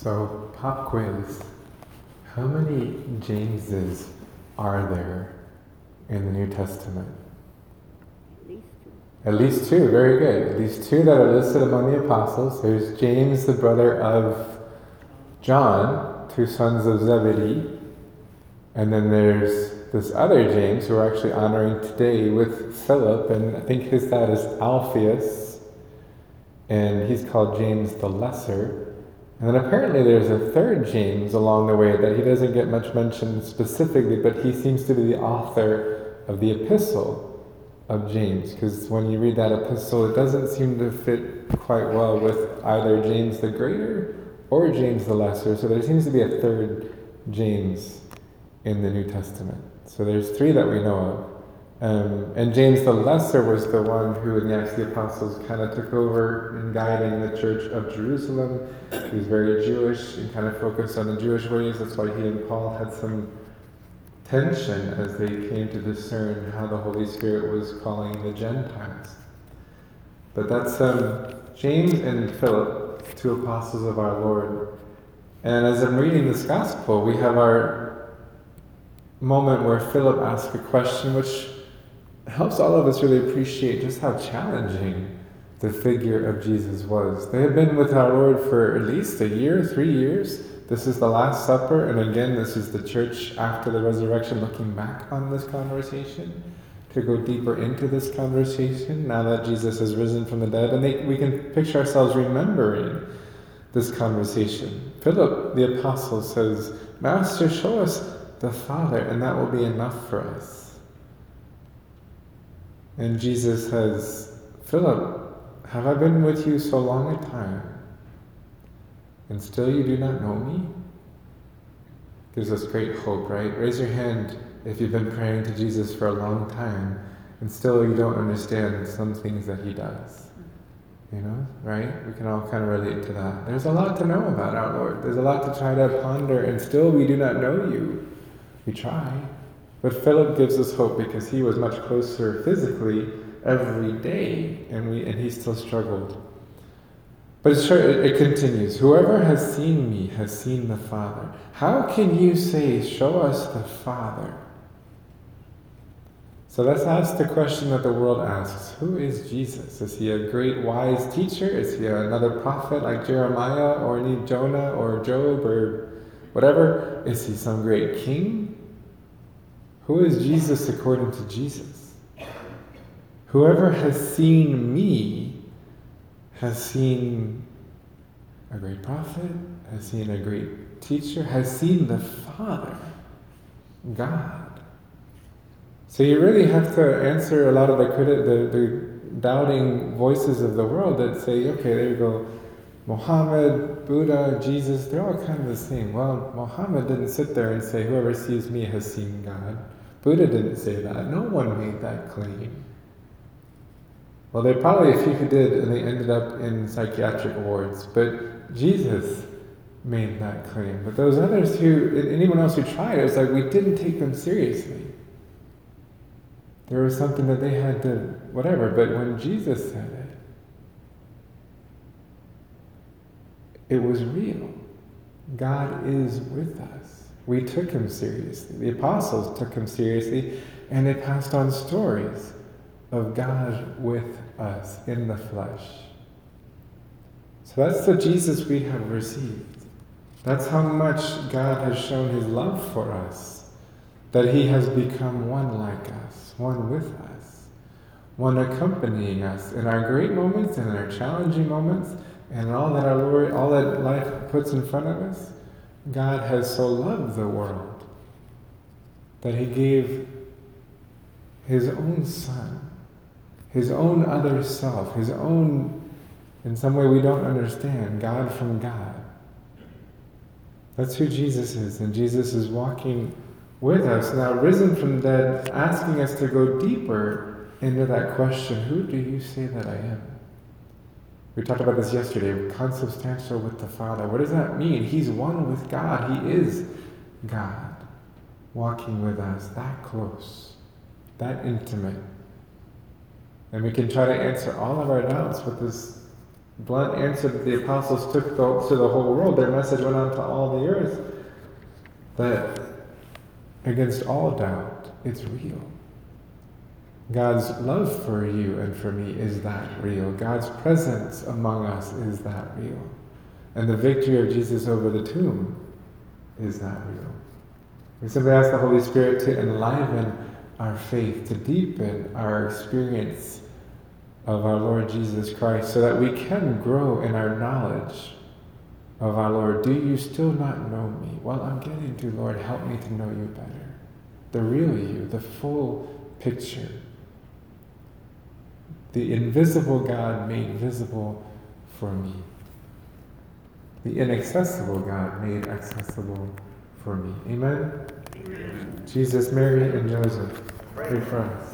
So, pop quiz. How many Jameses are there in the New Testament? At least two. At least two, very good. At least two that are listed among the apostles. There's James, the brother of John, two sons of Zebedee. And then there's this other James who we're actually honoring today with Philip, and I think his dad is Alphaeus, and he's called James the Lesser. And then apparently there's a third James along the way that he doesn't get much mentioned specifically, but he seems to be the author of the epistle of James, because when you read that epistle, it doesn't seem to fit quite well with either James the Greater or James the Lesser, so there seems to be a third James in the New Testament. So there's three that we know of. And James the Lesser was the one who in the Acts of the Apostles kind of took over in guiding the Church of Jerusalem. He was very Jewish and kind of focused on the Jewish ways. That's why he and Paul had some tension as they came to discern how the Holy Spirit was calling the Gentiles. But that's James and Philip, two apostles of our Lord. And as I'm reading this gospel, we have our moment where Philip asks a question which helps all of us really appreciate just how challenging the figure of Jesus was. They had been with our Lord for at least a year, 3 years. This is the Last Supper, and again, this is the church after the resurrection looking back on this conversation, to go deeper into this conversation now that Jesus has risen from the dead. And we can picture ourselves remembering this conversation. Philip, the apostle, says, "Master, show us the Father, and that will be enough for us." And Jesus says, "Philip, have I been with you so long a time, and still you do not know me?" Gives us great hope, right? Raise your hand if you've been praying to Jesus for a long time, and still you don't understand some things that he does. You know, right? We can all kind of relate to that. There's a lot to know about our Lord. There's a lot to try to ponder, and still we do not know you. We try. But Philip gives us hope because he was much closer physically every day, and he still struggled. But it continues. "Whoever has seen me has seen the Father. How can you say, 'Show us the Father'?" So let's ask the question that the world asks. Who is Jesus? Is he a great wise teacher? Is he another prophet like Jeremiah or Jonah or Job or whatever? Is he some great king? Who is Jesus according to Jesus? Whoever has seen me has seen a great prophet, has seen a great teacher, has seen the Father, God. So you really have to answer a lot of the doubting voices of the world that say, okay, there you go, Muhammad, Buddha, Jesus, they're all kind of the same. Well, Muhammad didn't sit there and say, "Whoever sees me has seen God." Buddha didn't say that. No one made that claim. Well, they probably a few who did, and they ended up in psychiatric wards. But Jesus made that claim. But those others anyone else who tried, it was like we didn't take them seriously. There was something that they had to, whatever. But when Jesus said it, it was real. God is with us. We took him seriously. The apostles took him seriously, and they passed on stories of God with us in the flesh. So that's the Jesus we have received. That's how much God has shown his love for us, that he has become one like us, one with us, one accompanying us in our great moments and in our challenging moments, and all that our Lord, all that life puts in front of us. God has so loved the world that he gave his own Son, his own other self, his own, in some way we don't understand, God from God. That's who Jesus is, and Jesus is walking with us, now risen from the dead, asking us to go deeper into that question, who do you say that I am? We talked about this yesterday, consubstantial with the Father. What does that mean? He's one with God. He is God, walking with us, that close, that intimate. And we can try to answer all of our doubts with this blunt answer that the apostles took to the whole world. Their message went on to all the earth. That against all doubt, it's real. God's love for you and for me is that real. God's presence among us is that real. And the victory of Jesus over the tomb is that real. We simply ask the Holy Spirit to enliven our faith, to deepen our experience of our Lord Jesus Christ, so that we can grow in our knowledge of our Lord. Do you still not know me? Well, I'm getting to, Lord, help me to know you better. The real you, the full picture. The invisible God made visible for me. The inaccessible God made accessible for me. Amen? Amen. Jesus, Mary, and Joseph, pray for us.